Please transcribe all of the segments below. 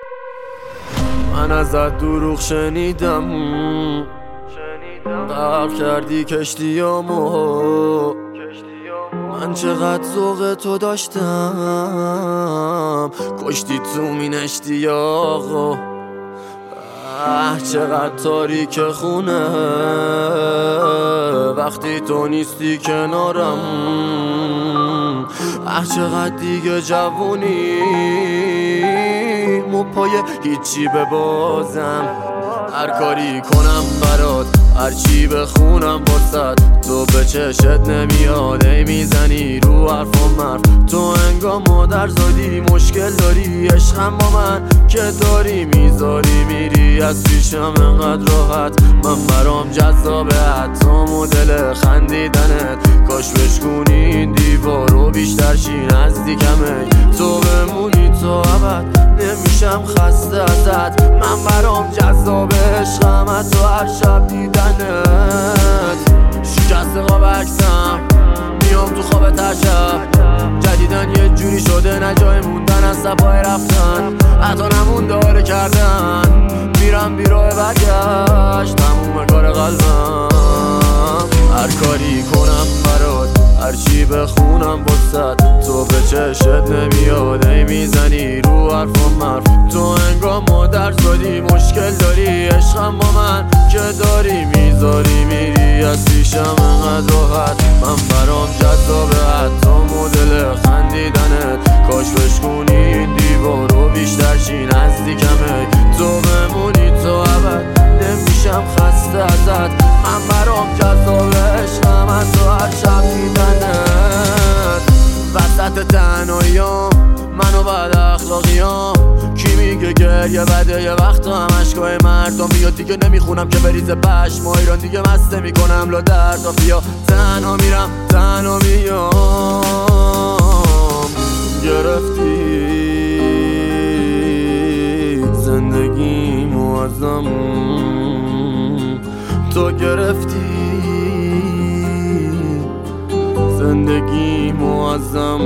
من ازت دروغ شنیدم، غرق کردی کشتیامو. من چقدر ذوق تو داشتم، کشتی تو مین اشتیاقو. چقدر تاریک خونه وقتی تو نیستی کنارم. چقدر دیگه جوونی مو پای هیچی ببازم. هر کاری کنم برات، هر چی بخونم واسد، تو به چشت نمیاد. ای میزنی رو حرفم حرف، تو انگار مادر زادی. مشکل داری عشقم با من که داری میذاری میری از پیشم انقدر راحت. من برام جذابه حتی مدل خندیدنت. کاش بشکونی این دیوارو بیشتر شی نزدیکمه. تو بمونی تا ابد نمیشم خسته ازت. من برام جذابه عشقم حتی هر شب دیدنت. شکست قاب عکسم میام تو خوابت هر شب. جدیدن یه جوری شده نه جای موندن از سپای رفتن. حتی نمون داره کردن میرم بیراه برگشت. تموم کار قلبم هر کاری کنم برات، هر چی بخونم واسد، تو به چشت نمیاد. ای میزنی رو حرفم حرف، تو انگار مادر زادی. مشکل داری عشقم با من که داری میذاری میری از پیشم انقدر راحت. من برام جذابه حتی مدل خندیدنت. کاش بشکونی این دیوارو بیشتر شی نزدیکمه. تو بمونی تا ابد نمیشم خسته ازت. من برام جذابه عشقم حتی هر شب دیدنت. وسط تنهاییام منو بد اخلاقیام. کی میگه گریه بده یه وقتا هم اشکای مردم بیاد. دیگه نمیخونم که بریزه پشم ایران. دیگه مسته میکنم لا دردا بیا. تنها میرم تنها میام. گرفتی زندگیمو ازم، تو گرفتی زندگیمو ازم.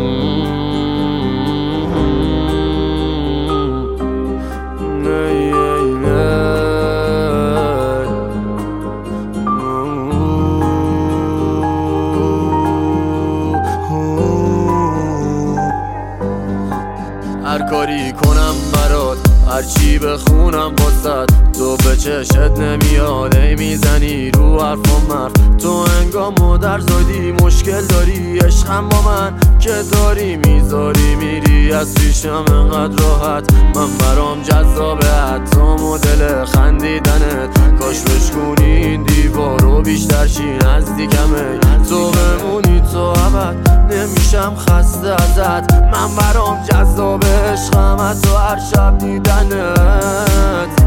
هر کاری کنم برات، هر چی بخونم واسد، تو به چشت نمیاد. ای میزنی رو حرفم حرف، تو انگار مادر زادی. مشکل داری عشقم با من که داری میذاری میری از پیشم انقدر راحت. من برام جذابه حتی مدل خندیدنت. کاش بشکونی این دیوارو بیشتر شی نزدیکمه. تو بمونی تا ابد نمیشم خسته ازت. من برام جذابه عشقم حتی هر شب دیدنت.